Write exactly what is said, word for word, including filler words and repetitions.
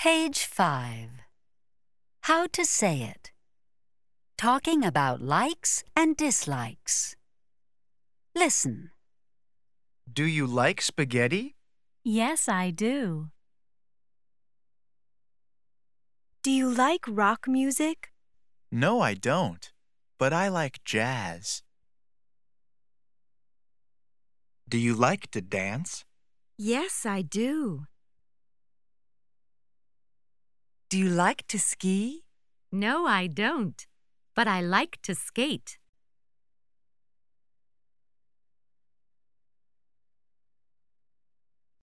Page five. How to say it. Talking about likes and dislikes. Listen. Do you like spaghetti? Yes, I do. Do you like rock music? No, I don't, but I like jazz. Do you like to dance? Yes, I do. Do you like to ski? No, I don't, but I like to skate.